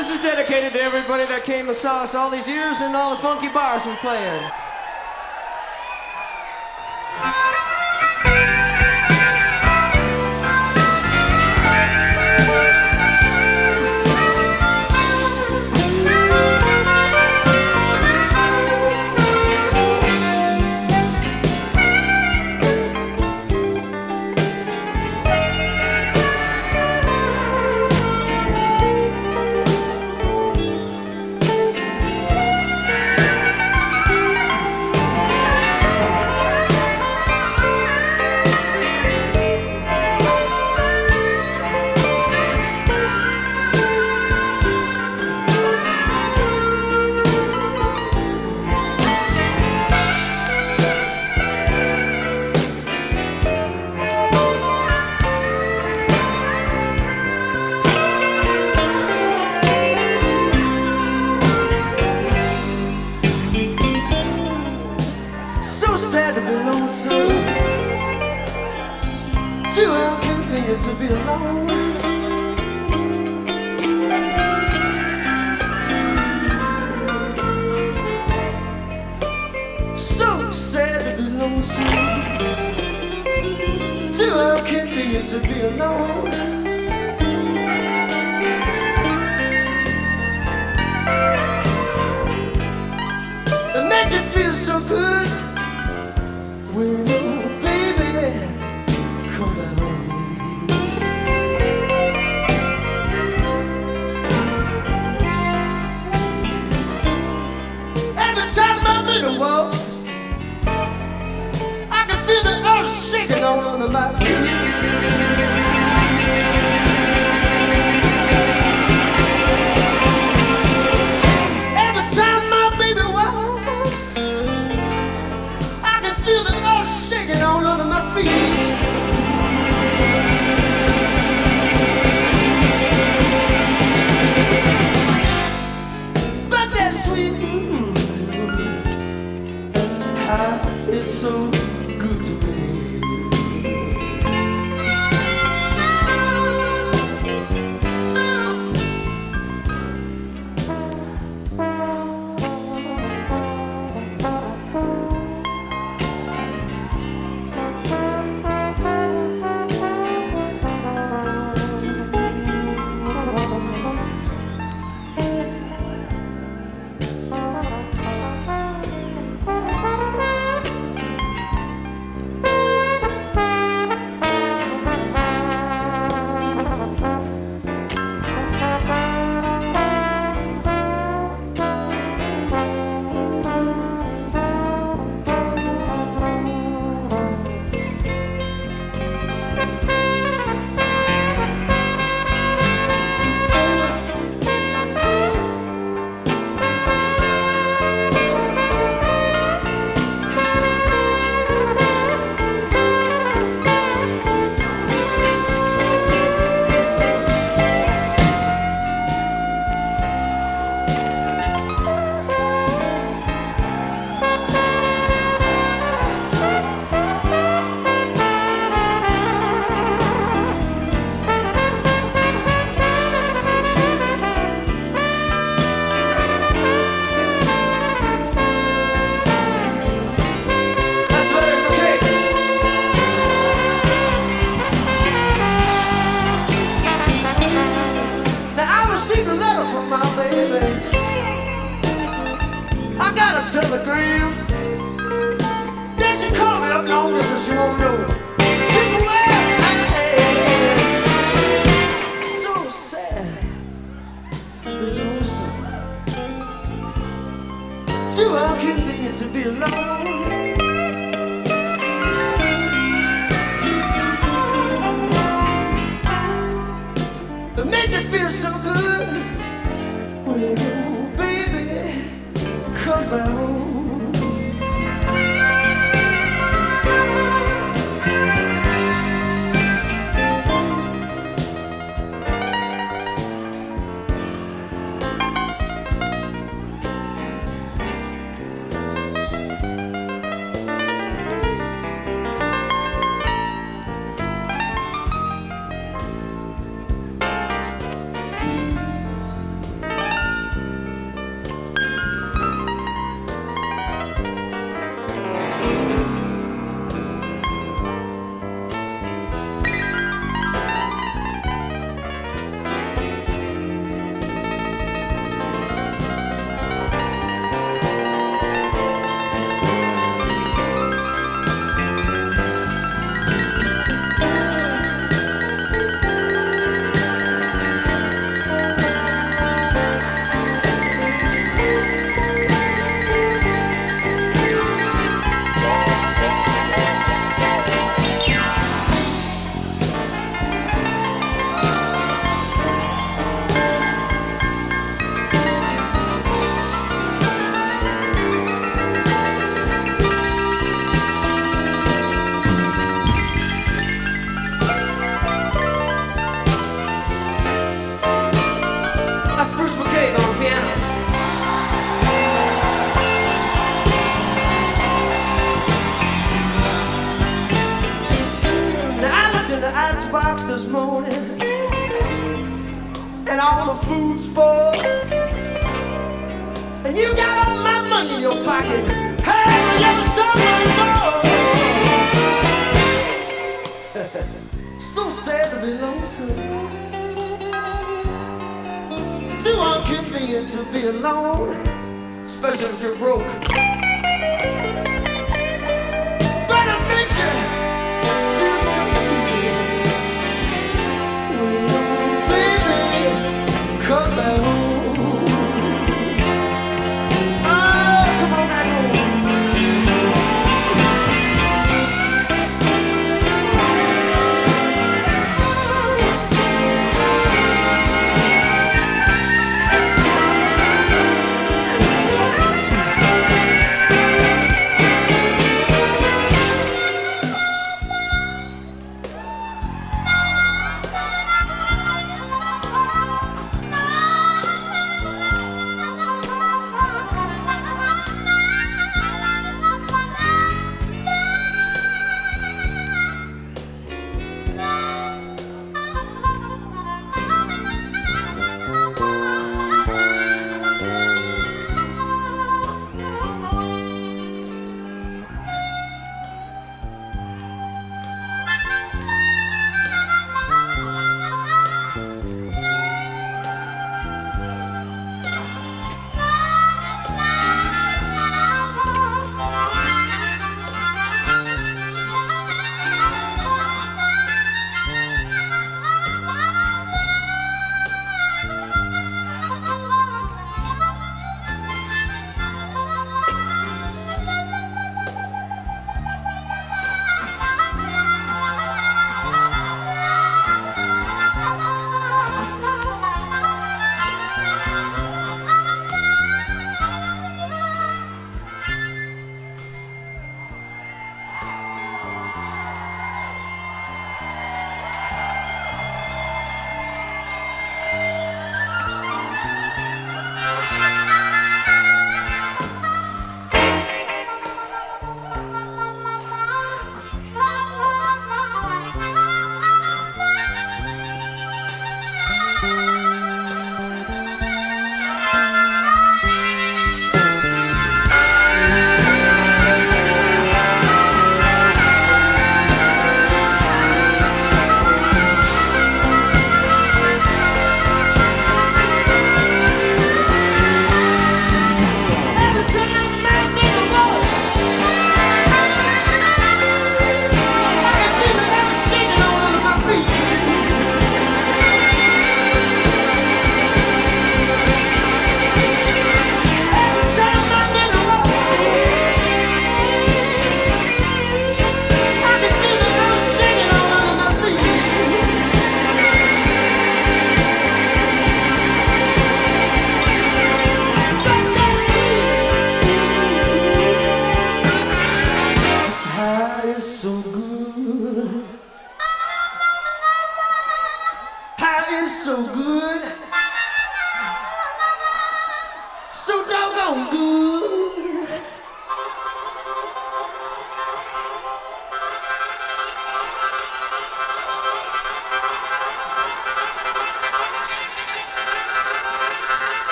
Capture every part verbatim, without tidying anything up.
This is dedicated to everybody that came and saw us all these years and all the funky bars we play in. To be alone, so sad to be lonesome, too inconvenient to be alone. It makes you feel so good when you, baby, come back home. The walls, I can feel the earth shaking all under my feet. Every time my baby walks, I can feel the earth shaking all under my feet. But that's sweet. It's so good to me. Telegram. Then she called me up long distance, she won't know just where I am. So sad to be lonesome, too inconvenient to be alone. It made me feel so good when you, baby, come back home. icebox this morning, and all the food spoiled, and you got all my money in your pocket. Hey, there's someone more. So sad to be lonesome, too inconvenient to be alone, especially if you're broke. But it makes you feel so good. Baby, come back home.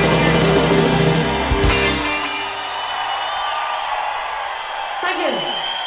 Thank you.